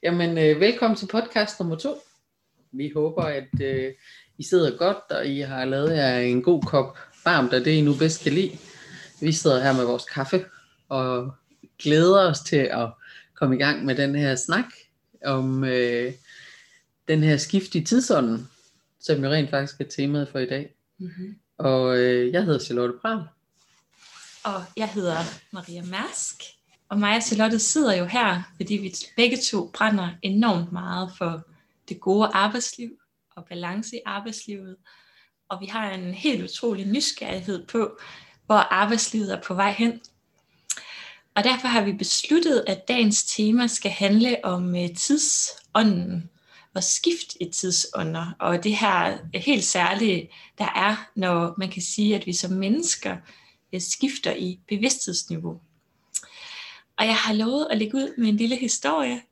Jamen, velkommen til podcast nummer 2. Vi håber, at I sidder godt, og I har lavet jer en god kop varmt af det, I nu bedst kan lide. Vi sidder her med vores kaffe og glæder os til at komme i gang med den her snak om den her skift i tidsånden, som jo rent faktisk er temaet for i dag. Mm-hmm. Og jeg hedder Charlotte Pral. Og jeg hedder Maria Mærsk. Og mig og Charlotte sidder jo her, fordi vi begge to brænder enormt meget for det gode arbejdsliv og balance i arbejdslivet. Og vi har en helt utrolig nysgerrighed på, hvor arbejdslivet er på vej hen. Og derfor har vi besluttet, at dagens tema skal handle om tidsånden og skift i tidsånder. Og det her helt særlige, der er, når man kan sige, at vi som mennesker skifter i bevidsthedsniveau. Og jeg har lovet at lægge ud med en lille historie,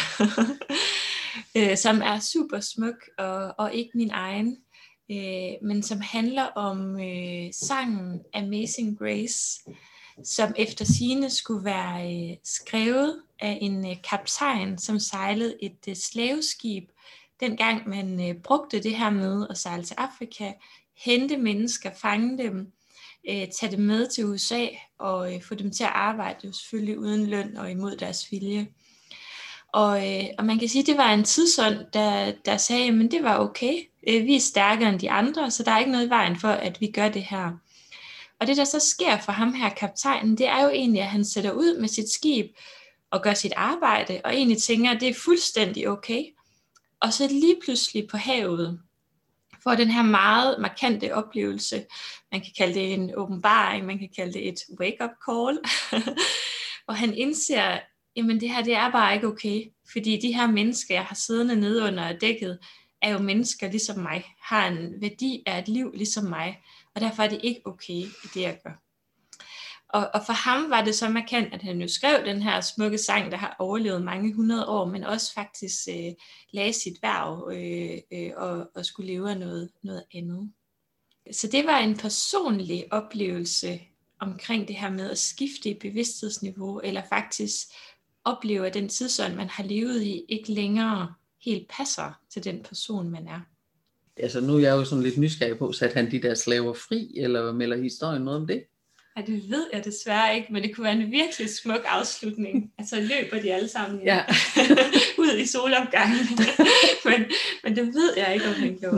som er super smuk og ikke min egen, men som handler om sangen Amazing Grace, som efter sigende skulle være skrevet af en kaptajn, som sejlede et slaveskib, dengang man brugte det her med at sejle til Afrika, hente mennesker, fange dem, tage dem med til USA og få dem til at arbejde, jo selvfølgelig uden løn og imod deres vilje. Og man kan sige, at det var en tidsånd, der sagde, at det var okay. Vi er stærkere end de andre, så der er ikke noget i vejen for, at vi gør det her. Og det, der så sker for ham her, kaptajnen, det er jo egentlig, at han sætter ud med sit skib og gør sit arbejde, og egentlig tænker, at det er fuldstændig okay. Og så lige pludselig på havet, får den her meget markante oplevelse. Man kan kalde det en åbenbaring, man kan kalde det et wake-up call. Og han indser, jamen det her, det er bare ikke okay. Fordi de her mennesker, jeg har siddende nede under dækket, er jo mennesker ligesom mig, har en værdi af et liv ligesom mig. Og derfor er det ikke okay, det jeg gør. Og for ham var det så markant, at han jo skrev den her smukke sang, der har overlevet mange hundrede år, men også faktisk lagde sit hverv og skulle leve af noget andet. Så det var en personlig oplevelse omkring det her med at skifte i bevidsthedsniveau, eller faktisk opleve, at den tidsånd, man har levet i, ikke længere helt passer til den person, man er. Altså nu er jeg jo sådan lidt nysgerrig på, satte han de der slaver fri, eller melder historien noget om det? Ja, det ved jeg desværre ikke, men det kunne være en virkelig smuk afslutning. Altså løber de alle sammen ud i solopgangen. men det ved jeg ikke, om han gjorde.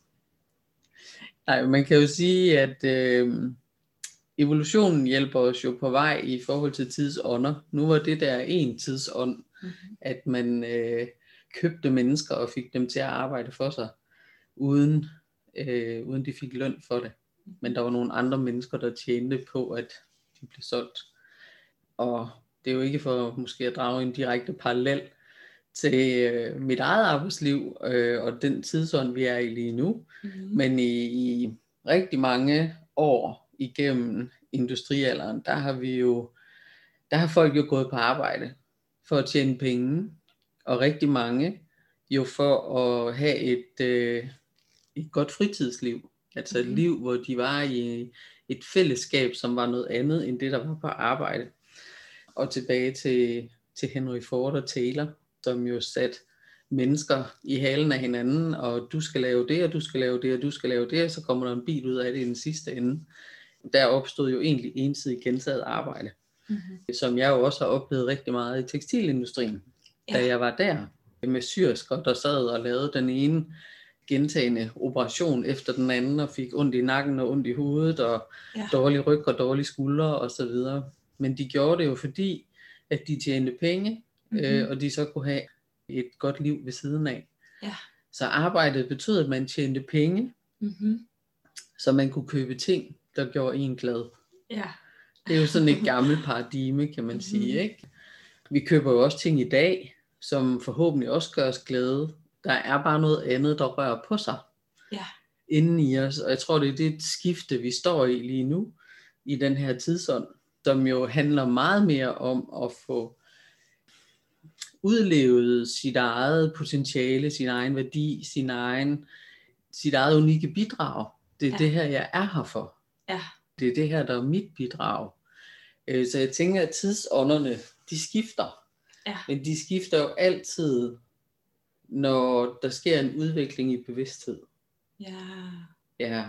Nej, man kan jo sige, at evolutionen hjælper os jo på vej i forhold til tidsånder. Nu var det der en tidsånd, at man købte mennesker og fik dem til at arbejde for sig, uden de fik løn for det. Men der var nogle andre mennesker, der tjente på, at de blev solgt. Og det er jo ikke for måske at drage en direkte parallel til mit eget arbejdsliv og den tidsånd, vi er i lige nu. Mm-hmm. Men i rigtig mange år igennem industrialderen, der har folk jo gået på arbejde for at tjene penge. Og rigtig mange jo for at have et godt fritidsliv. Altså et liv, hvor de var i et fællesskab, som var noget andet, end det, der var på arbejde. Og tilbage til Henry Ford og Taylor, som jo satte mennesker i halen af hinanden, og du skal lave det, og du skal lave det, og du skal lave det, og så kommer der en bil ud af det i den sidste ende. Der opstod jo egentlig ensidigt gentaget arbejde, som jeg jo også har oplevet rigtig meget i tekstilindustrien, da jeg var der med syrsker, der sad og lavede den ene gentagende operation efter den anden, og fik ondt i nakken og ondt i hovedet, og dårlig ryg og dårlige skuldre og så videre. Men de gjorde det jo fordi, at de tjente penge, og de så kunne have et godt liv ved siden af. Ja. Så arbejdet betød, at man tjente penge, så man kunne købe ting, der gjorde en glad. Ja. Det er jo sådan et gammelt paradigme, kan man sige, ikke? Vi køber jo også ting i dag, som forhåbentlig også gør os glade. Der er bare noget andet, der rører på sig inden i os. Og jeg tror, det er det skifte, vi står i lige nu, i den her tidsånd, som jo handler meget mere om at få udlevet sit eget potentiale, sin egen værdi, sit eget unikke bidrag. Det er det her, jeg er her for. Ja. Det er det her, der er mit bidrag. Så jeg tænker, at tidsånderne, de skifter. Ja. Men de skifter jo altid, når der sker en udvikling i bevidsthed. Ja. Ja.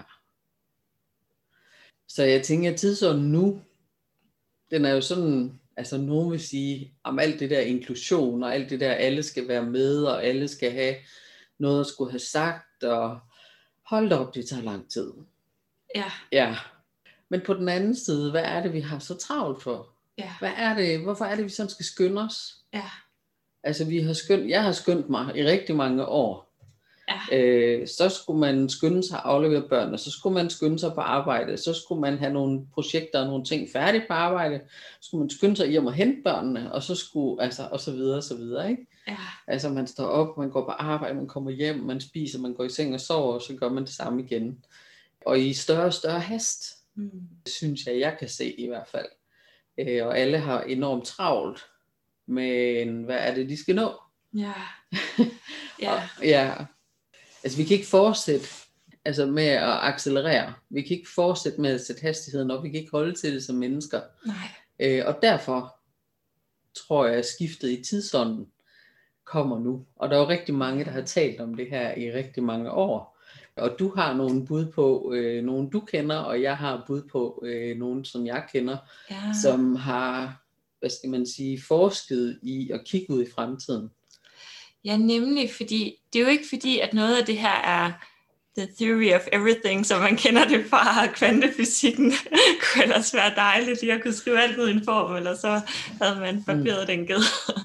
Så jeg tænker, at tidsånden nu, den er jo sådan, altså nogen vil sige, om alt det der inklusion, og alt det der, alle skal være med, og alle skal have noget at skulle have sagt, og hold da op, det tager lang tid. Ja. Ja. Men på den anden side, hvad er det, vi har så travlt for? Ja. Hvad er det, hvorfor er det, vi sådan skal skynde os? Ja. Altså jeg har skyndt mig i rigtig mange år. Ja. Så skulle man skynde sig at aflevere børnene, så skulle man skynde sig på arbejde, så skulle man have nogle projekter og nogle ting færdige på arbejde, så skulle man skynde sig hjem og hente børnene, og så skulle, altså, og så videre, ikke? Ja. Altså man står op, man går på arbejde, man kommer hjem, man spiser, man går i seng og sover, og så gør man det samme igen. Og i større og større hast, synes jeg kan se i hvert fald. Og alle har enormt travlt, men hvad er det, de skal nå? Ja. Ja. Og, ja. Altså vi kan ikke fortsætte med at accelerere. Vi kan ikke fortsætte med at sætte hastigheden op. Vi kan ikke holde til det som mennesker. Nej. Og derfor tror jeg, at skiftet i tidsånden kommer nu. Og der er jo rigtig mange, der har talt om det her i rigtig mange år. Og du har nogle bud på nogen du kender, og jeg har bud på nogen som jeg kender, som har, hvad skal man sige, forsket i at kigge ud i fremtiden. Ja, nemlig, fordi det er jo ikke fordi, at noget af det her er the theory of everything, som man kender det fra kvantefysikken. Kunne ellers være dejligt lige at kunne skrive alt ud i en form, eller så havde man barberet den ged.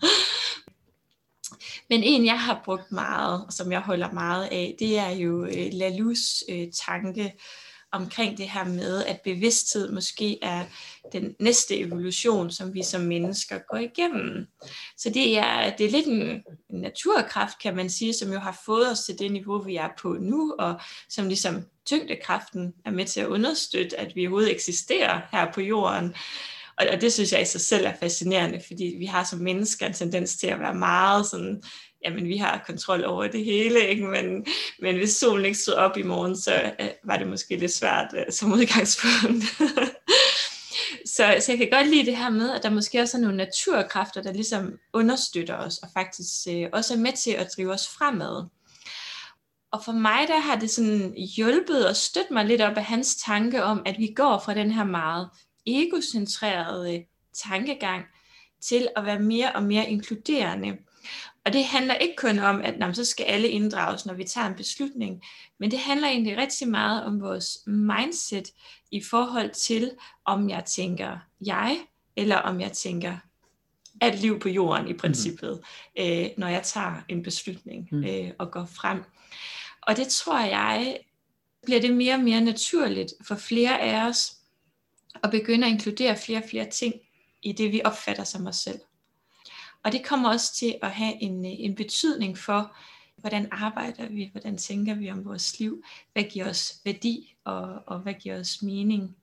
Men en, jeg har brugt meget, og som jeg holder meget af, det er jo Lalous tanke omkring det her med, at bevidsthed måske er den næste evolution, som vi som mennesker går igennem. Så det er lidt en naturkraft, kan man sige, som jo har fået os til det niveau, vi er på nu, og som ligesom tyngdekraften er med til at understøtte, at vi overhovedet eksisterer her på jorden. Og det synes jeg i sig selv er fascinerende, fordi vi har som mennesker en tendens til at være meget sådan, jamen vi har kontrol over det hele, ikke? Men hvis solen ikke stod op i morgen, så var det måske lidt svært som udgangspunkt. så jeg kan godt lide det her med, at der måske også er nogle naturkræfter, der ligesom understøtter os, og faktisk også er med til at drive os fremad. Og for mig, der har det sådan hjulpet og støttet mig lidt op af hans tanke om, at vi går fra den her meget egocentrerede tankegang til at være mere og mere inkluderende. Og det handler ikke kun om, at så skal alle inddrages, når vi tager en beslutning, men det handler egentlig rigtig meget om vores mindset i forhold til, om jeg tænker jeg, eller om jeg tænker alt liv på jorden i princippet, når jeg tager en beslutning og går frem. Og det tror jeg, bliver det mere og mere naturligt for flere af os, at begynde at inkludere flere og flere ting i det, vi opfatter som os selv. Og det kommer også til at have en betydning for, hvordan arbejder vi, hvordan tænker vi om vores liv, hvad giver os værdi, og hvad giver os mening.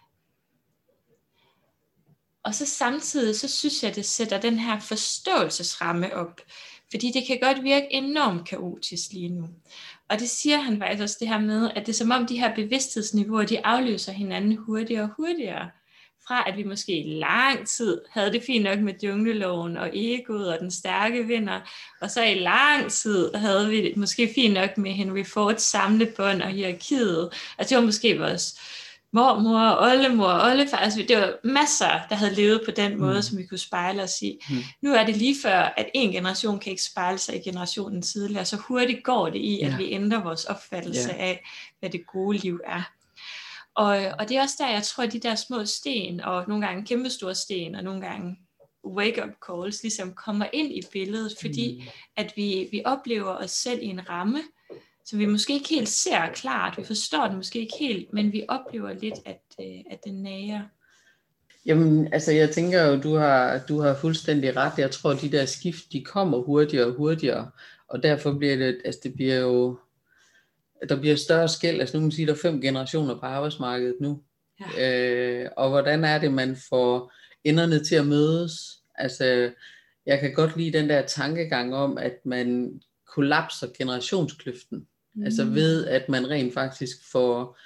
Og så samtidig, så synes jeg, det sætter den her forståelsesramme op, fordi det kan godt virke enormt kaotisk lige nu. Og det siger han faktisk også det her med, at det er som om de her bevidsthedsniveauer, de afløser hinanden hurtigere og hurtigere. Fra at vi måske i lang tid havde det fint nok med jungleloven og egoet og den stærke vinder, og så i lang tid havde vi det måske fint nok med Henry Fords samlebånd og hierarkiet. Altså det var måske vores mormor, oldemor, oldefar. Altså det var masser, der havde levet på den måde, som vi kunne spejle os i. Nu er det lige før, at en generation kan ikke spejle sig i generationen tidligere, så hurtigt går det i, at vi ændrer vores opfattelse af, hvad det gode liv er. Og det er også der, jeg tror, at de der små sten, og nogle gange kæmpestore sten, og nogle gange wake-up calls, ligesom kommer ind i billedet, fordi at vi oplever os selv i en ramme, som vi måske ikke helt ser klart, vi forstår det måske ikke helt, men vi oplever lidt, at det nager. Jamen, altså jeg tænker jo, du har fuldstændig ret. Jeg tror, de der skift, de kommer hurtigere og hurtigere, og derfor bliver det bliver jo, der bliver større skel. Altså nu kan man sige, der er 5 generationer på arbejdsmarkedet nu. Ja. Og hvordan er det, man får enderne til at mødes? Altså, jeg kan godt lide den der tankegang om, at man kollapser generationskløften. Altså ved, at man rent faktisk får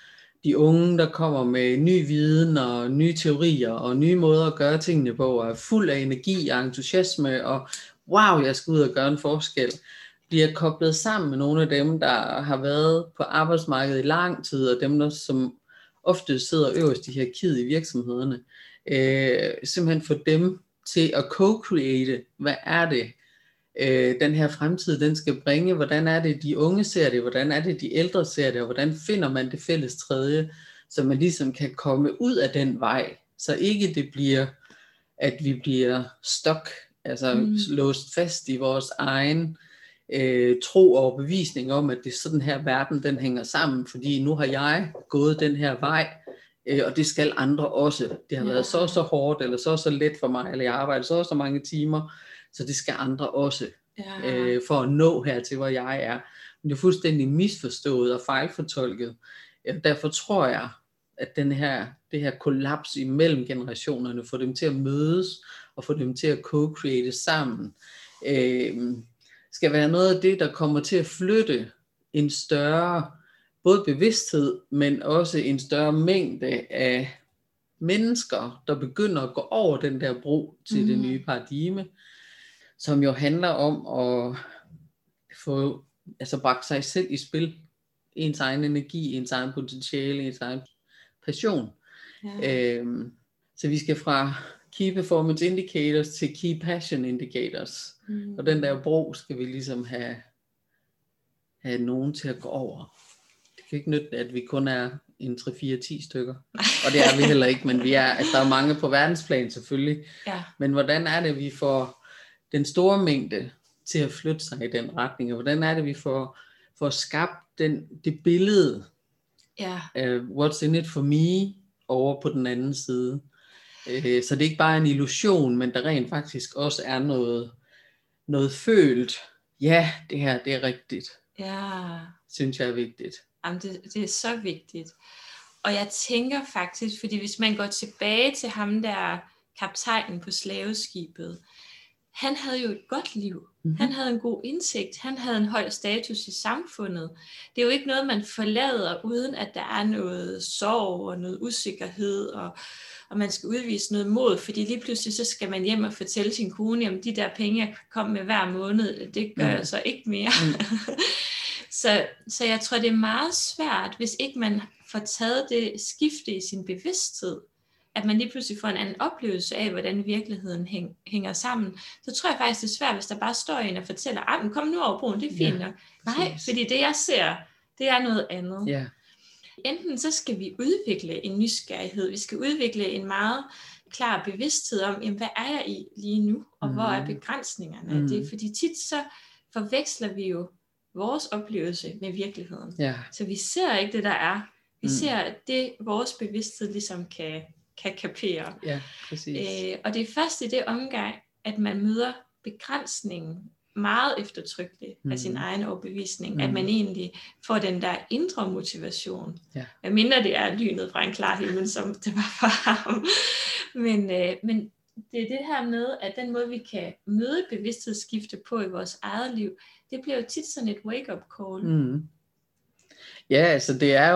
de unge, der kommer med ny viden og nye teorier og nye måder at gøre tingene på, og er fuld af energi og entusiasme, og wow, jeg skal ud og gøre en forskel, bliver koblet sammen med nogle af dem, der har været på arbejdsmarkedet i lang tid, og dem, der som ofte sidder øverst i hierarkiet i virksomhederne. Simpelthen få dem til at co-create, hvad er det, den her fremtid, den skal bringe, hvordan er det, de unge ser det, hvordan er det, de ældre ser det, og hvordan finder man det fælles tredje, så man ligesom kan komme ud af den vej, så ikke det bliver, at vi bliver stuck, altså låst fast i vores egen tro og overbevisning om, at det er sådan her verden, den hænger sammen, fordi nu har jeg gået den her vej, og det skal andre også. Det har været så hårdt, eller så let for mig, eller jeg arbejder så mange timer, så det skal andre også, for at nå hertil, hvor jeg er. Men det er fuldstændig misforstået og fejlfortolket. Derfor tror jeg, at det her kollaps imellem generationerne, får dem til at mødes, og få dem til at co-create sammen, skal være noget af det, der kommer til at flytte en større, både bevidsthed, men også en større mængde af mennesker, der begynder at gå over den der bro til det nye paradigme, som jo handler om at få bragt sig selv i spil, ens egen energi, ens egen potentiale, ens egen passion. Så vi skal fra Key Performance Indicators til Key Passion Indicators. Og den der bro skal vi ligesom have nogen til at gå over. Det kan ikke nytte, at vi kun er en 3-4-10 stykker. Og det er vi heller ikke, men der er mange på verdensplan selvfølgelig. Ja. Men hvordan er det, vi får den store mængde til at flytte sig i den retning? Og hvordan er det, vi får skabt det billede af what's in it for me over på den anden side? Så det er ikke bare en illusion, men der rent faktisk også er noget følt. Ja, det her, det er rigtigt. Ja. Synes jeg er vigtigt. Jamen, det er så vigtigt. Og jeg tænker faktisk, fordi hvis man går tilbage til ham der kaptajnen på slaveskibet, han havde jo et godt liv. Han havde en god indsigt. Han havde en høj status i samfundet. Det er jo ikke noget, man forlader, uden at der er noget sorg og noget usikkerhed, og man skal udvise noget mod, fordi lige pludselig så skal man hjem og fortælle sin kone, om de der penge, jeg kom med hver måned, det gør jeg så ikke mere. Så jeg tror, det er meget svært, hvis ikke man får taget det skifte i sin bevidsthed, at man lige pludselig får en anden oplevelse af, hvordan virkeligheden hænger sammen. Så tror jeg faktisk, det er svært, hvis der bare står en og fortæller, men kom nu over broen, det er fint nok. Nej, fordi det jeg ser, det er noget andet. Ja. Enten så skal vi udvikle en nysgerrighed, vi skal udvikle en meget klar bevidsthed om, jamen, hvad er jeg i lige nu, og hvor er begrænsningerne af det? Fordi tit så forveksler vi jo vores oplevelse med virkeligheden. Ja. Så vi ser ikke det, der er. Vi ser det, vores bevidsthed ligesom kan kapere. Ja, præcis. Og det er først i det omgang, at man møder begrænsningen meget eftertrykkeligt af sin egen overbevisning, at man egentlig får den der indre motivation. Ja. Hvad mindre det er lynet fra en klar himmel, som det var for ham. Men det er det her med, at den måde, vi kan møde bevidsthedsskifte på i vores eget liv, det bliver jo tit sådan et wake-up call. Ja, altså det er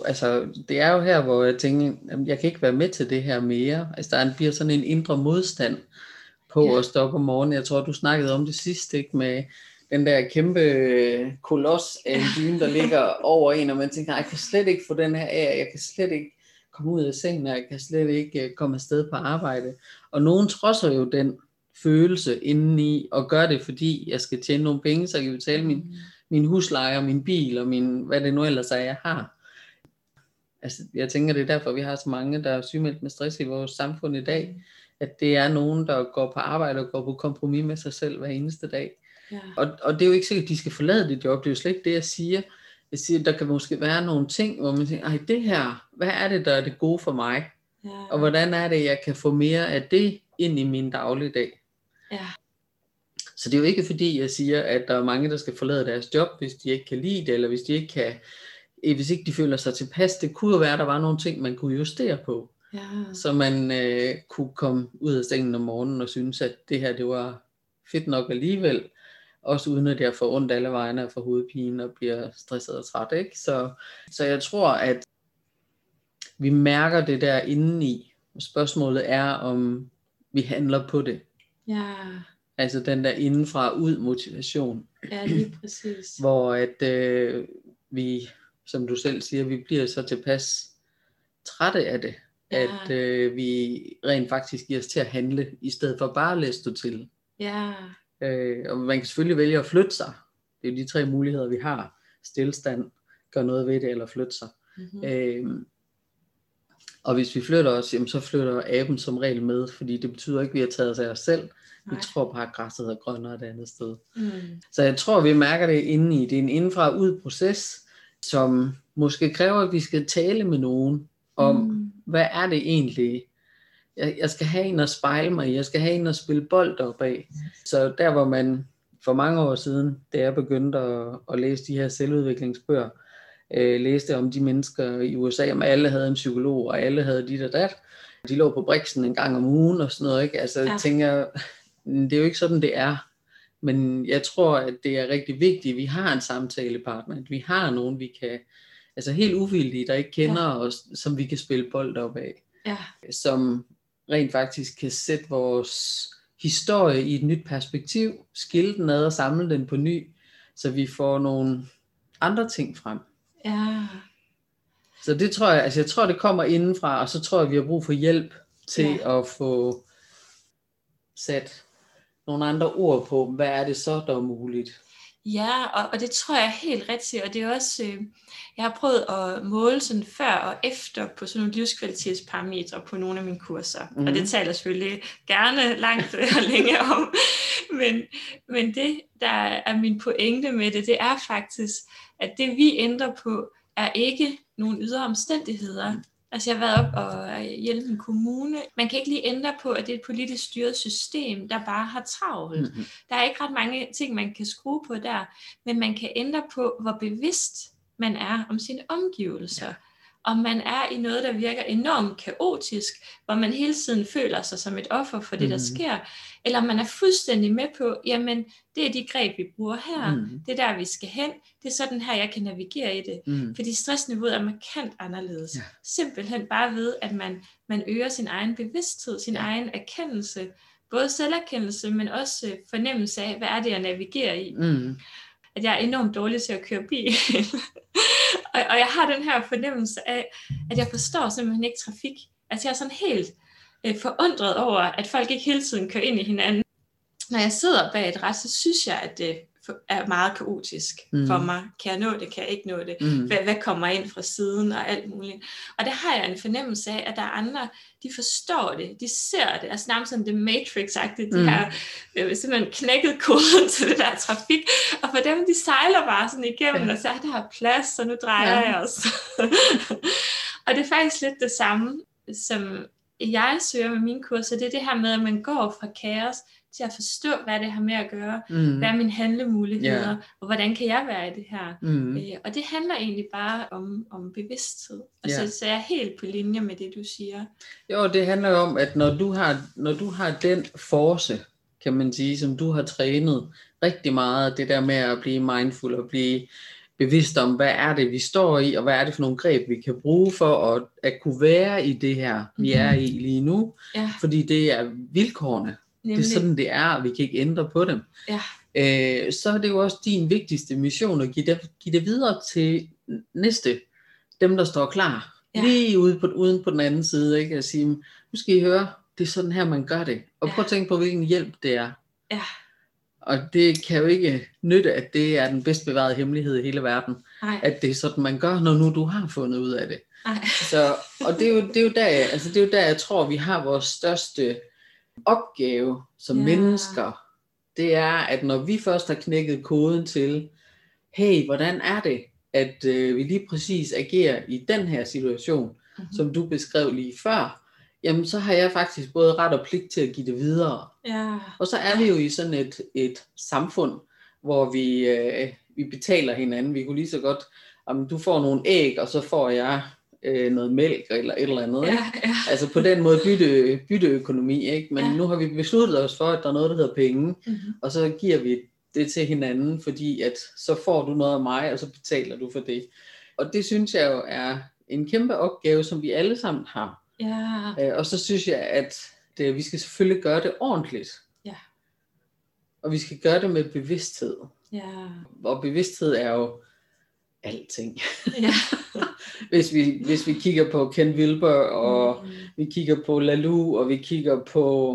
jo her, hvor jeg tænker, jeg kan ikke være med til det her mere. Altså der bliver sådan en indre modstand på at stå op om morgenen. Jeg tror, du snakkede om det sidst, ikke, med den der kæmpe kolos af en dyne, der ligger over en, og man tænker, jeg kan slet ikke få den her af, jeg kan slet ikke komme ud af sengen, og jeg kan slet ikke komme afsted på arbejde. Og nogen trodser jo den følelse indeni, og gør det, fordi jeg skal tjene nogle penge, så jeg kan betale min husleje og min bil, og hvad det nu ellers er, jeg har. Altså, jeg tænker, det er derfor, vi har så mange, der er sygemeldt med stress i vores samfund i dag, at det er nogen, der går på arbejde og går på kompromis med sig selv hver eneste dag. Ja. Og det er jo ikke sikkert, at de skal forlade det job, det er jo slet ikke det, jeg siger. Jeg siger, der kan måske være nogle ting, hvor man tænker, det her, hvad er det, der er det gode for mig? Ja. Og hvordan er det, jeg kan få mere af det ind i min dagligdag? Ja. Så det er jo ikke fordi, jeg siger, at der er mange, der skal forlade deres job, hvis de ikke kan lide det, eller hvis ikke de føler sig tilpas. Det kunne jo være, at der var nogle ting, man kunne justere på. Ja. Så man kunne komme ud af sengen om morgenen og synes, at det her, det var fedt nok alligevel. Også uden at jeg får ondt alle vegne og får hovedpine og bliver stresset og træt. Ikke? Så jeg tror, at vi mærker det der indeni. Spørgsmålet er, om vi handler på det. Ja. Altså den der indenfra ud motivation. Ja, lige præcis. Hvor at vi, som du selv siger, vi bliver så tilpas trætte af det. Ja. At vi rent faktisk giver os til at handle, i stedet for bare at lade stå til. Ja. Og man kan selvfølgelig vælge at flytte sig. Det er jo de 3 muligheder, vi har. Stilstand, gør noget ved det, eller flytte sig. Mm-hmm. Og hvis vi flytter os, jamen, så flytter aben som regel med, fordi det betyder ikke, at vi har taget os af os selv. Vi tror bare, at græsset er grønnere et andet sted. Mm. Så jeg tror, vi mærker det indeni. Det er en indenfra ud proces, som måske kræver, at vi skal tale med nogen om, hvad er det egentlig? Jeg skal have en at spejle mig i. Jeg skal have en at spille bold op af. Så der, hvor man for mange år siden, da jeg begyndte at læse de her selvudviklingsbøger, læste om de mennesker i USA, om alle havde en psykolog, og alle havde dit og dat. De lå på Brixen en gang om ugen og sådan noget, ikke? Altså, jeg tænker, det er jo ikke sådan, det er. Men jeg tror, at det er rigtig vigtigt, at vi har en samtalepartner, at vi har nogen, vi kan, altså helt uvildige, der ikke kender os, som vi kan spille bold op af. Ja. Som rent faktisk kan sætte vores historie i et nyt perspektiv, skille den ad og samle den på ny, så vi får nogle andre ting frem. Ja. Så det tror jeg, altså jeg tror det kommer indenfra, og så tror jeg vi har brug for hjælp til at få sat nogle andre ord på, hvad er det så der er muligt. Ja, og det tror jeg er helt rigtigt, og det er også, jeg har prøvet at måle sådan før og efter på sådan nogle livskvalitetsparametre på nogle af mine kurser, og det taler jeg selvfølgelig gerne langt og længe om, men det, der er min pointe med det er faktisk, at det vi ændrer på, er ikke nogle ydre omstændigheder. Altså jeg har været op og hjælpe en kommune. Man kan ikke lige ændre på, at det er et politisk styret system, der bare har travlt. Mm-hmm. Der er ikke ret mange ting, man kan skrue på der, men man kan ændre på, hvor bevidst man er om sine omgivelser. Ja. Om man er i noget, der virker enormt kaotisk, hvor man hele tiden føler sig som et offer for det, der sker, eller man er fuldstændig med på, jamen, det er de greb, vi bruger her, det er der, vi skal hen, det er sådan her, jeg kan navigere i det, fordi stressniveauet er markant anderledes. Ja. Simpelthen bare ved, at man øger sin egen bevidsthed, sin egen erkendelse, både selverkendelse, men også fornemmelse af, hvad er det, jeg navigerer i. At jeg er enormt dårlig til at køre bil. Og jeg har den her fornemmelse af, at jeg forstår simpelthen ikke trafik. Altså jeg er sådan helt forundret over, at folk ikke hele tiden kører ind i hinanden. Når jeg sidder bag et ret, så synes jeg, at det er meget kaotisk for mig. Kan jeg nå det? Kan jeg ikke nå det? Hvad kommer ind fra siden og alt muligt? Og der har jeg en fornemmelse af, at der er andre, de forstår det, de ser det. Altså nærmest sådan det Matrix-agtigt, de har simpelthen knækket koden til det der trafik. Og for dem, de sejler bare sådan igennem og siger, der er plads, så nu drejer jeg også. Og det er faktisk lidt det samme, som jeg søger med mine kurser. Det er det her med, at man går fra kaos til at forstå, hvad det har med at gøre, hvad er mine handlemuligheder, og hvordan kan jeg være i det her. Og det handler egentlig bare om bevidsthed. Og så er jeg helt på linje med det, du siger. Jo, det handler jo om, at når du har den force, kan man sige, som du har trænet rigtig meget, det der med at blive mindful og blive bevidst om, hvad er det, vi står i, og hvad er det for nogle greb, vi kan bruge for at kunne være i det her, vi er i lige nu. Ja. Fordi det er vilkårene. Nemlig. Det er sådan, det er, og vi kan ikke ændre på dem. Ja. Så er det jo også din vigtigste mission at give det videre til næste, dem der står klar. Ja. Lige uden på den anden side, ikke? At sige, nu skal I høre, det er sådan her, man gør det. Og prøv at tænke på, hvilken hjælp det er. Ja. Og det kan jo ikke nytte, at det er den bedst bevarede hemmelighed i hele verden. Nej. At det er sådan, man gør, når nu du har fundet ud af det. Så, og det er jo der, jeg tror, vi har vores største opgave som mennesker. Det er, at når vi først har knækket koden til, hey, hvordan er det, at vi lige præcis agerer i den her situation, som du beskrev lige før, jamen så har jeg faktisk både ret og pligt til at give det videre. Ja. Og så er vi jo i sådan et samfund, hvor vi betaler hinanden. Vi kunne lige så godt, om du får nogle æg, og så får jeg noget mælk eller et eller andet. Ikke? Ja. Altså på den måde bytteøkonomi. Ikke? Men nu har vi besluttet os for, at der er noget, der hedder penge, og så giver vi det til hinanden, fordi at så får du noget af mig, og så betaler du for det. Og det synes jeg jo er en kæmpe opgave, som vi alle sammen har. Ja. Og så synes jeg, at vi skal selvfølgelig gøre det ordentligt. Ja. Og vi skal gøre det med bevidsthed. Ja. Og bevidsthed er jo alting. Ja. hvis vi kigger på Ken Wilber, og vi kigger på Lalou, og vi kigger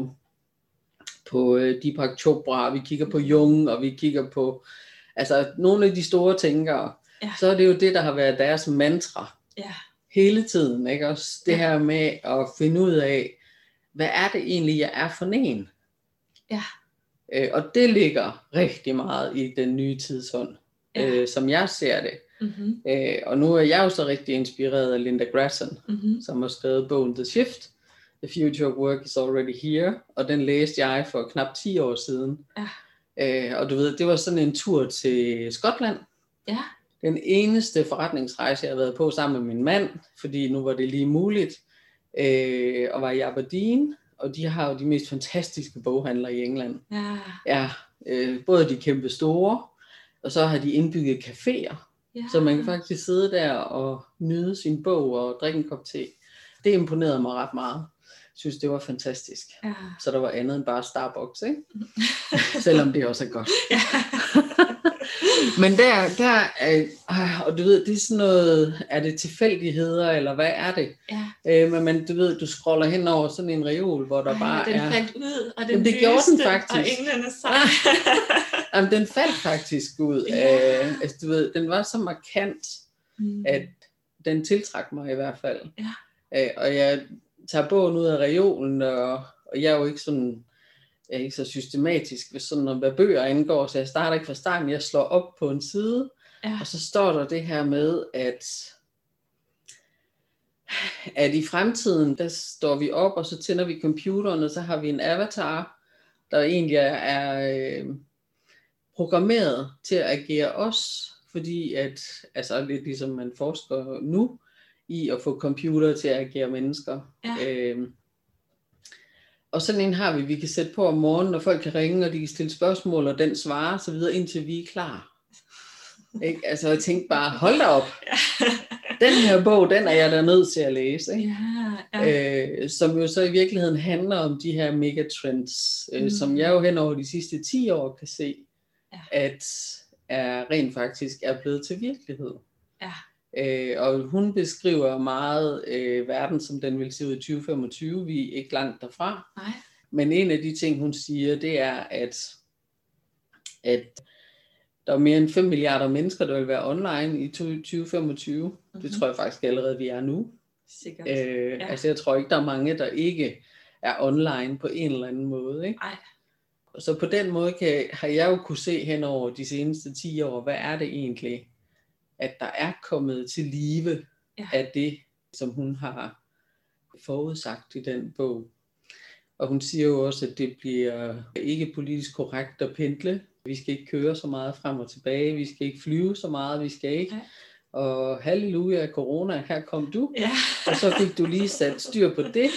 på Deepak Chopra, vi kigger på Jung, og vi kigger på altså nogle af de store tænkere, så er det jo det, der har været deres mantra hele tiden, ikke? Også det her med at finde ud af, hvad er det egentlig, jeg er for en? Ja. Og det ligger rigtig meget i den nye tidsånd, som jeg ser det. Mm-hmm. Og nu er jeg jo så rigtig inspireret af Linda Grasson, som har skrevet bogen The Shift, The Future of Work is Already Here, og den læste jeg for knap 10 år siden. Og du ved, det var sådan en tur til Skotland. Ja. Den eneste forretningsrejse, jeg har været på sammen med min mand, fordi nu var det lige muligt, og var i Aberdeen, og de har jo de mest fantastiske boghandlere i England. Ja, både de kæmpe store, og så har de indbygget caféer, så man kan faktisk sidde der og nyde sin bog og drikke en kop te. Det imponerede mig ret meget. Jeg synes, det var fantastisk. Så der var andet end bare Starbucks, ikke? Selvom det også er godt. Men og du ved, det er sådan noget, er det tilfældigheder, eller hvad er det? Men du ved, du scroller hen over sådan en reol, hvor der bare den faldt ud, og den det lyste, gjorde den faktisk. Og englene sang. Jamen, den faldt faktisk ud. Altså, du ved, den var så markant, at den tiltrak mig i hvert fald. Og jeg tager bogen ud af reolen, og jeg er jo ikke sådan, jeg er ikke så systematisk ved sådan noget, hvad bøger angår, så jeg starter ikke fra starten. Jeg slår op på en side, og så står der det her med, at i fremtiden, der står vi op, og så tænder vi computeren, og så har vi en avatar, der egentlig er programmeret til at agere os, fordi at, altså lidt ligesom man forsker nu, i at få computer til at agere mennesker. Og sådan en har vi kan sætte på om morgenen, og folk kan ringe, og de kan stille spørgsmål, og den svarer, så videre, indtil vi er klar. Ikke? Altså jeg tænkte bare, hold da op. Den her bog, den er jeg da nødt til at læse. Ikke? Som jo så i virkeligheden handler om de her megatrends, som jeg jo hen over de sidste 10 år kan se, at rent faktisk er blevet til virkelighed. Og hun beskriver meget verden, som den vil se ud i 2025. Vi er ikke langt derfra. Nej. Men en af de ting, hun siger, det er, at der er mere end 5 milliarder mennesker, der vil være online i 2025. Det tror jeg faktisk allerede, vi er nu. Sikkert. Altså jeg tror ikke, der er mange, der ikke er online på en eller anden måde. Ikke? Og så på den måde har jeg jo kunne se hen over de seneste 10 år, hvad er det egentlig, at der er kommet til live af det, som hun har forudsagt i den bog. Og hun siger jo også, at det bliver ikke politisk korrekt at pendle. Vi skal ikke køre så meget frem og tilbage. Vi skal ikke flyve så meget. Vi skal ikke. Og halleluja, corona, her kom du. Og så fik du lige sat styr på det.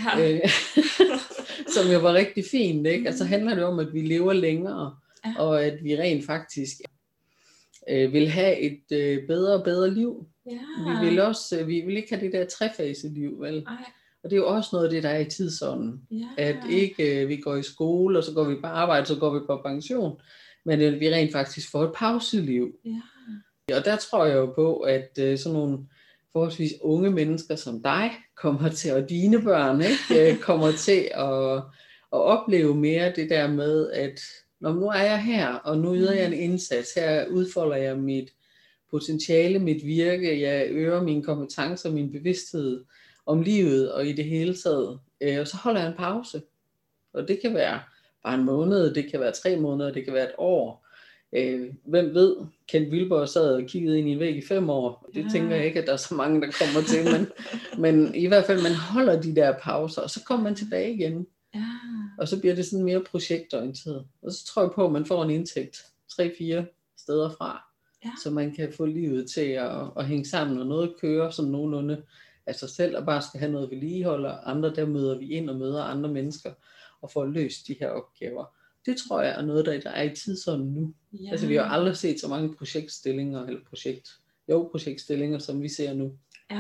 Som jo var rigtig fint. Ikke? Altså handler det om, at vi lever længere. Og at vi rent faktisk vil have et bedre og bedre liv. Vi vil ikke have det der trefaseliv, vel? Og det er jo også noget af det, der er i tidsånden. At ikke vi går i skole, og så går vi på arbejde, så går vi på pension, men at vi rent faktisk får et pauseliv. Og der tror jeg jo på, at sådan nogle forholdsvis unge mennesker som dig, kommer til, og dine børn, ikke, kommer til at opleve mere det der med, at nu er jeg her, og nu yder jeg en indsats. Her udfolder jeg mit potentiale, mit virke, jeg øger mine kompetencer, min bevidsthed om livet og i det hele taget. Og så holder jeg en pause. Og det kan være bare en måned, det kan være 3 måneder, det kan være et år. Hvem ved, Ken Wilber sad og kiggede ind i en væg i 5 år. Det tænker jeg ikke, at der er så mange, der kommer til. Men i hvert fald, man holder de der pauser, og så kommer man tilbage igen. Og så bliver det sådan mere projektorienteret. Og så tror jeg på, at man får en indtægt 3-4 steder fra. Så man kan få livet til at hænge sammen, og noget kører som nogenlunde af sig selv, og bare skal have noget vedligehold, og andre der møder vi ind og møder andre mennesker, og får løst de her opgaver. Det tror jeg er noget, der er i tidsånden nu. Altså vi har aldrig set så mange projektstillinger, projektstillinger, som vi ser nu.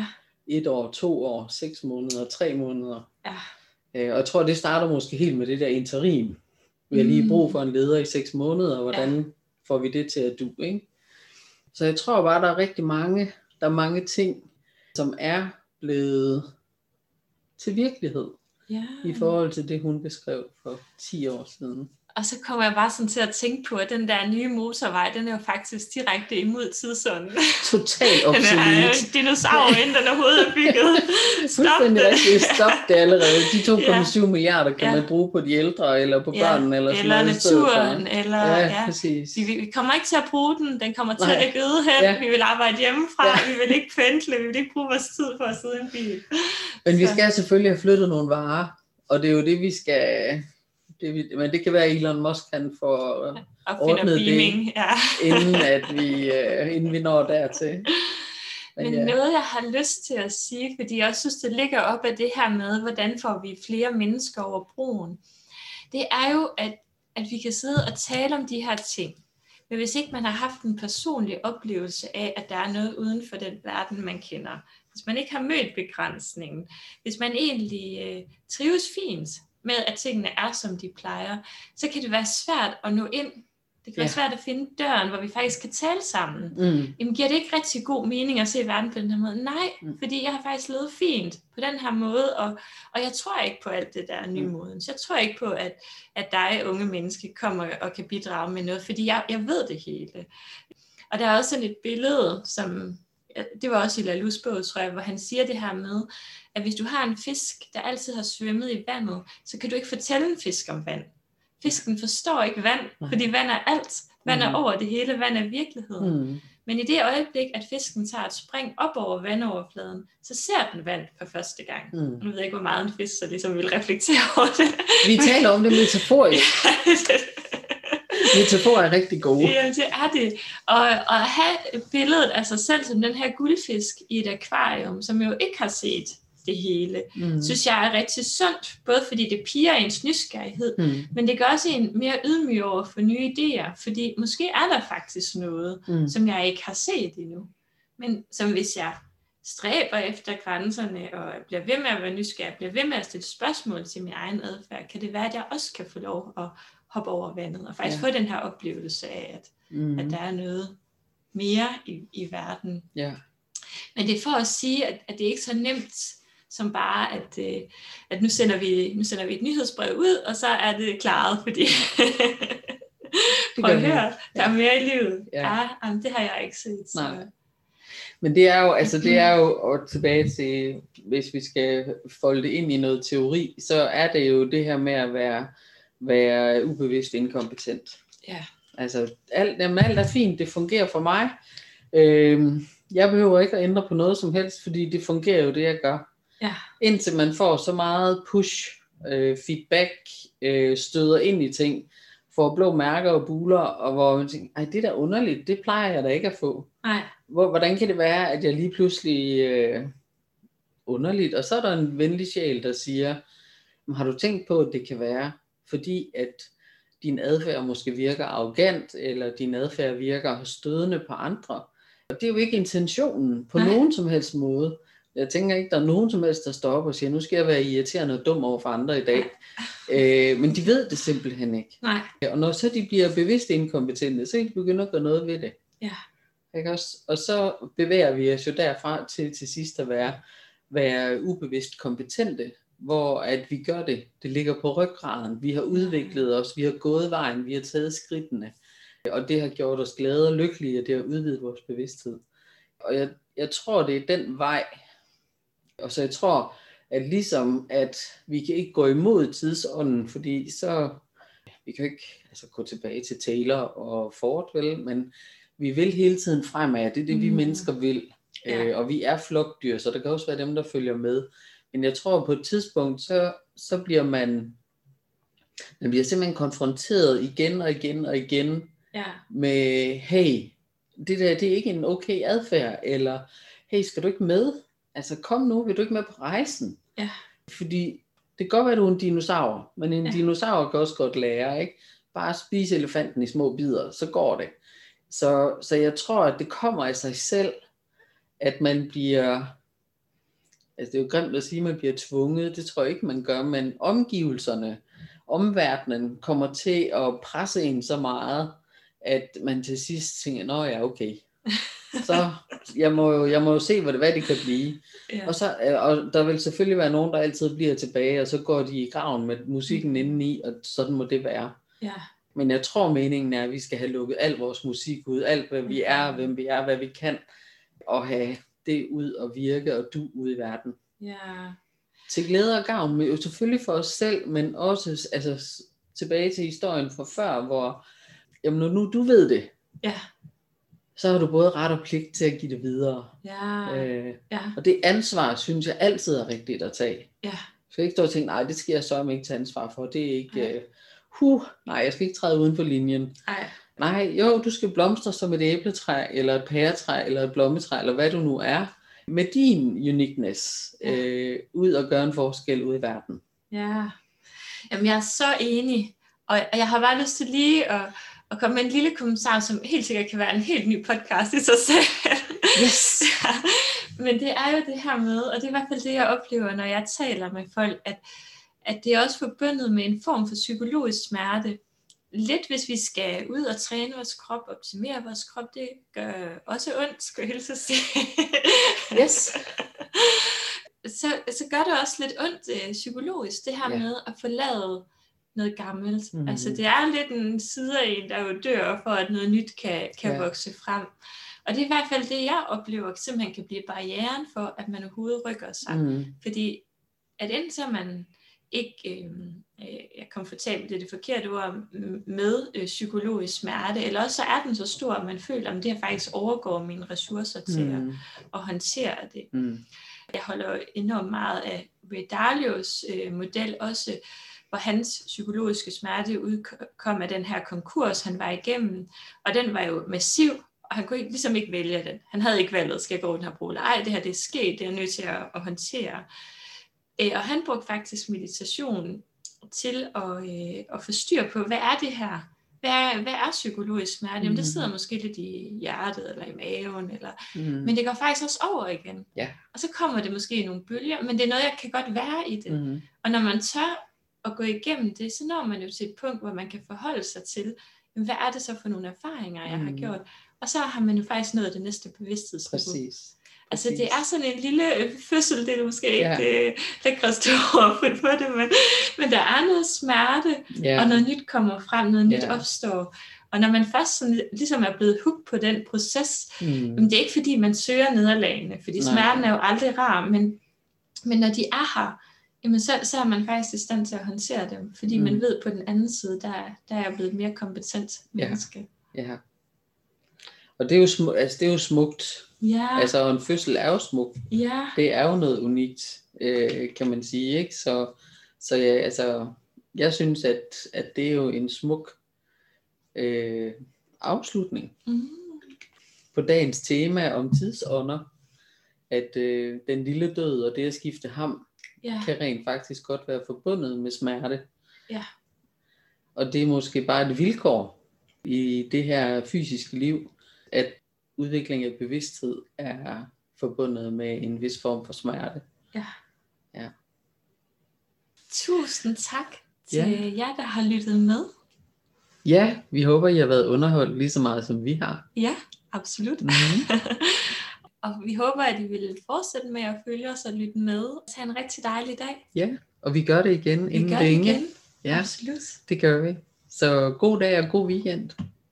1 år, 2 år, 6 måneder, 3 måneder. Ja. Og jeg tror, det starter måske helt med det der interim. Vi har lige brug for en leder i 6 måneder, og hvordan får vi det til at du, ikke? Så jeg tror bare, der er mange ting, som er blevet til virkelighed i forhold til det, hun beskrev for 10 år siden. Og så kommer jeg bare sådan til at tænke på, at den der nye motorvej, den er jo faktisk direkte imod tidsånden. Totalt obsolet. Den er dinosaur, inden den overhovedet er bygget. Stop det. Stop det allerede. De 2,7 milliarder kan man bruge på de ældre, eller på børnene, eller sådan noget. Naturen, eller præcis. Vi kommer ikke til at bruge den. Den kommer til at øde hen. Vi vil arbejde hjemmefra. Vi vil ikke pendle. Vi vil ikke bruge vores tid på at sidde i en bil. Men vi skal selvfølgelig have flyttet nogle varer, og det er jo det, vi skal... Men det kan være, at Elon Musk kan få ordnet det, inden vi når dertil. Men noget, jeg har lyst til at sige, fordi jeg også synes, det ligger op af det her med, hvordan får vi flere mennesker over broen, det er jo, at vi kan sidde og tale om de her ting. Men hvis ikke man har haft en personlig oplevelse af, at der er noget uden for den verden, man kender, hvis man ikke har mødt begrænsningen, hvis man egentlig trives fint med, at tingene er, som de plejer, så kan det være svært at nå ind. Det kan være svært at finde døren, hvor vi faktisk kan tale sammen. Jamen, giver det ikke rigtig god mening at se verden på den her måde? Nej, fordi jeg har faktisk levet fint på den her måde, og jeg tror ikke på alt det der nymodens. Jeg tror ikke på, at dig, unge menneske, kommer og kan bidrage med noget, fordi jeg ved det hele. Og der er også sådan et billede, som... Det var også i Lalus bog, tror jeg, hvor han siger det her med, at hvis du har en fisk, der altid har svømmet i vandet, så kan du ikke fortælle en fisk om vand. Fisken forstår ikke vand, fordi vand er alt. Vand er over det hele, vand er virkeligheden. Men i det øjeblik, at fisken tager et spring op over vandoverfladen, så ser den vand for første gang. Nu ved jeg ikke, hvor meget en fisk så ligesom vil reflektere over det. Vi taler om det metaforisk. Metaforer er rigtig gode. Ja, det er det. Og at have billedet af sig selv som den her guldfisk i et akvarium, som jo ikke har set det hele, synes jeg er rigtig sundt. Både fordi det piger ens nysgerrighed, men det gør også en mere ydmyg over for nye idéer. Fordi måske er der faktisk noget, som jeg ikke har set endnu. Men som hvis jeg stræber efter grænserne, og bliver ved med at være nysgerrig, bliver ved med at stille spørgsmål til min egen adfærd, kan det være, at jeg også kan få lov at hoppe over vandet, og faktisk få den her oplevelse af, at der er noget mere i verden. Men det er for at sige, at det er ikke så nemt, som bare, at nu sender vi et nyhedsbrev ud, og så er det klaret, fordi prøv at høre, der er mere i livet. Det har jeg ikke set. Så. Nej. Men det er jo, og tilbage til, hvis vi skal folde det ind i noget teori, så er det jo det her med at være ubevidst inkompetent. Altså, alt er fint, det fungerer for mig. Jeg behøver ikke at ændre på noget som helst, fordi det fungerer jo det, jeg gør. Indtil man får så meget push, feedback, støder ind i ting, får blå mærker og buler, og hvor man tænker, ej, det er da underligt, det plejer jeg da ikke at få. Hvordan kan det være, at jeg lige pludselig underligt, og så er der en venlig sjæl, der siger, har du tænkt på, at det kan være, fordi at din adfærd måske virker arrogant, eller din adfærd virker stødende på andre. Og det er jo ikke intentionen på nogen som helst måde. Jeg tænker ikke, der er nogen som helst, der står op og siger, nu skal jeg være irriterende og dum over for andre i dag. Men de ved det simpelthen ikke. Og når så de bliver bevidst inkompetente, så kan de begynde at gøre noget ved det. Ikke også? Og så bevæger vi os jo derfra til sidst at være ubevidst kompetente, hvor at vi gør det. Det ligger på ryggraden. Vi har udviklet os, vi har gået vejen, vi har taget skridtene. Og det har gjort os glade og lykkelige, og det har udvidet vores bevidsthed. Og jeg tror, det er den vej. Og så jeg tror, at ligesom at vi kan ikke gå imod tidsånden, fordi så vi kan ikke gå tilbage til Taylor og Ford, vel, men vi vil hele tiden fremad. Det er det, vi mennesker vil. Og vi er flokdyr, så der kan også være dem, der følger med. Men jeg tror, på et tidspunkt, så bliver man bliver simpelthen konfronteret igen og igen og igen med, hey, det der, det er ikke en okay adfærd, eller hey, skal du ikke med? Altså kom nu, vil du ikke med på rejsen? Fordi det kan godt være, at du er en dinosaur, men en dinosaur kan også godt lære, ikke? Bare spise elefanten i små bidder, så går det. Så jeg tror, at det kommer af sig selv, at man bliver Altså det er jo grimt at sige, at man bliver tvunget. Det tror jeg ikke, man gør, men omgivelserne, omverdenen kommer til at presse en så meget, at man til sidst tænker, nå ja, okay. Så jeg må jo se, hvad det kan blive. Ja. Og der vil selvfølgelig være nogen, der altid bliver tilbage, og så går de i graven med musikken indeni, og sådan må det være. Ja. Men jeg tror, meningen er, at vi skal have lukket al vores musik ud, alt hvad vi er, hvem vi er, hvad vi kan, og have det ud og virke, og du ud i verden. Ja. Til glæde og gavn, men jo selvfølgelig for os selv, men også altså, tilbage til historien fra før, hvor jamen, når nu du ved det, Ja. så har du både ret og pligt til at give det videre. Ja. Ja. Og det ansvar, synes jeg altid er rigtigt at tage. Ja. Så jeg ikke stå og tænke, nej, det skal jeg så ikke tage ansvar for. Det er ikke, nej, jeg skal ikke træde uden for linjen. Nej, jo, du skal blomstre som et æbletræ, eller et pæretræ, eller et blommetræ, eller hvad du nu er, med din uniqueness, ud og gøre en forskel ud i verden. Ja, jamen jeg er så enig, og jeg har bare lyst til lige at komme med en lille kommentar, som helt sikkert kan være en helt ny podcast i sig selv. Yes. Ja. Men det er jo det her med, og det er i hvert fald det, jeg oplever, når jeg taler med folk, at det er også forbundet med en form for psykologisk smerte. Lidt hvis vi skal ud og træne vores krop, optimere vores krop, det gør også ondt, skulle jeg hilse at sige. Yes. Så gør det også lidt ondt psykologisk, det her med at forlade noget gammelt. Mm-hmm. Altså det er lidt en side af en, der jo dør for, at noget nyt kan vokse frem. Og det er i hvert fald det, jeg oplever, simpelthen kan blive barrieren for, at man overhovedet rykker sig. Mm. Fordi at indtil man ikke er komfortabel, det er det forkerte ord, med psykologisk smerte, eller også så er den så stor, at man føler, at det her faktisk overgår mine ressourcer til at håndtere det. Mm. Jeg holder enormt meget af Ray Dalios model også, hvor hans psykologiske smerte udkom af den her konkurs, han var igennem, og den var jo massiv, og han kunne ligesom ikke vælge den. Han havde ikke valget, skal jeg gå den her bro, ej, det her det er sket, det er nødt til at håndtere. Og han brugte faktisk meditation til at få styr på, hvad er det her? Hvad er psykologisk smerte? Jamen, det sidder måske lidt i hjertet, eller i maven, men det går faktisk også over igen. Yeah. Og så kommer det måske i nogle bølger, men det er noget, jeg kan godt være i det. Og når man tør at gå igennem det, så når man jo til et punkt, hvor man kan forholde sig til, hvad er det så for nogle erfaringer, jeg har gjort? Og så har man jo faktisk nået det næste bevidsthedsniveau. Præcis. Altså det er sådan en lille fødsel, det er måske ikke det lækreste ord på det, men der er noget smerte, og noget nyt kommer frem, noget nyt opstår. Og når man først sådan, ligesom er blevet hooked på den proces, det er ikke fordi man søger nederlagene, fordi smerten er jo aldrig rar, men når de er her, jamen så er man faktisk i stand til at håndtere dem, fordi man ved på den anden side, der er jeg blevet mere kompetent menneske. Ja. Og det er jo smukt. Ja. Altså en fødsel er jo smuk. Ja. Det er jo noget unikt, kan man sige, ikke? Så ja, altså, jeg synes, at det er jo en smuk afslutning på dagens tema om tidsånder, at den lille død og det at skifte ham kan rent faktisk godt være forbundet med smerte. Ja. Og det er måske bare et vilkår i det her fysiske liv, at udvikling af bevidsthed er forbundet med en vis form for smerte. Ja. Tusind tak til jer, der har lyttet med. Ja, vi håber, I har været underholdt lige så meget, som vi har. Ja, absolut. Og vi håber, at I vil fortsætte med at følge os og lytte med. Så have en rigtig dejlig dag. Ja, og vi gør det igen inden længe. Ja, absolut. Det gør vi. Så god dag og god weekend.